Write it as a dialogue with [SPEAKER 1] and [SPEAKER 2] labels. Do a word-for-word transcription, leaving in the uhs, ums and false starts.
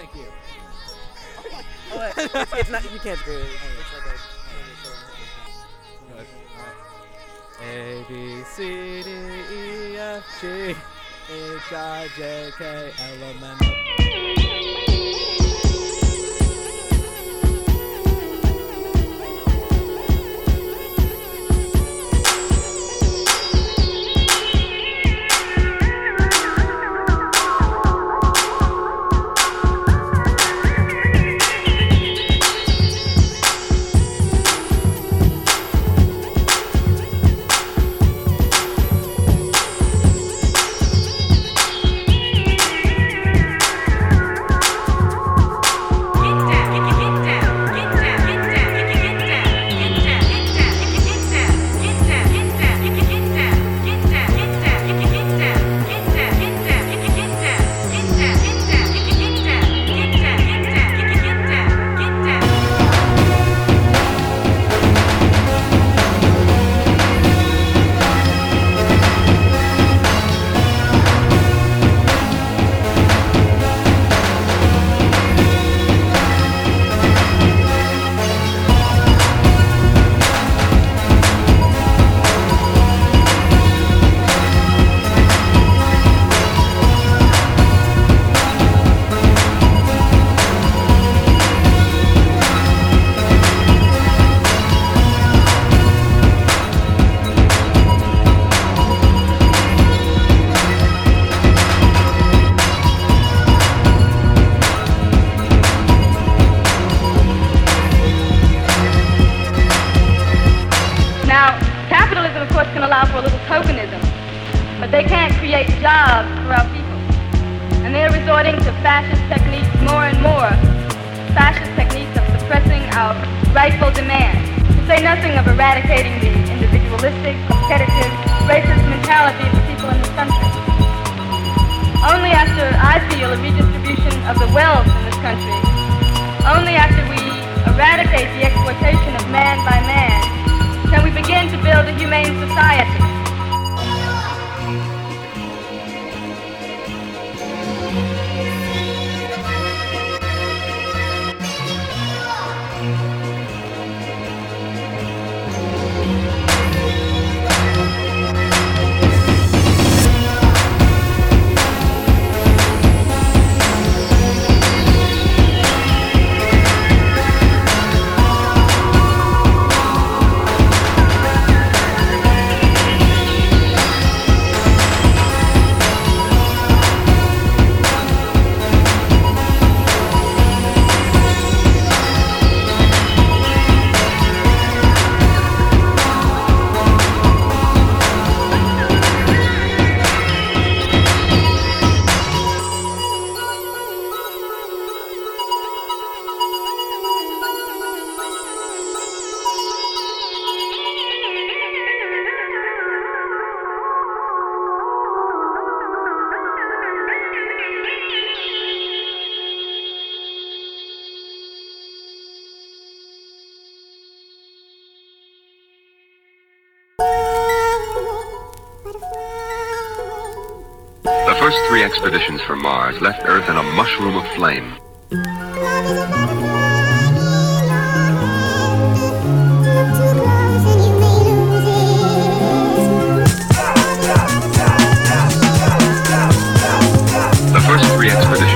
[SPEAKER 1] Thank you.
[SPEAKER 2] Oh, wait. it's, it's not. You can't screw it. It's like a.
[SPEAKER 1] A B C D E F G H I J K L M N O.
[SPEAKER 3] allow for a little tokenism, but they can't create jobs for our people. And they are resorting to fascist techniques more and more, fascist techniques of suppressing our rightful demands, to say nothing of eradicating the individualistic, competitive, racist mentality of the people in this country. Only after, I feel, a redistribution of the wealth in this country, only after we eradicate the exploitation of man by man, can we begin to build a humane society.
[SPEAKER 4] The first three expeditions for Mars left Earth in a mushroom of flame. The first three expeditions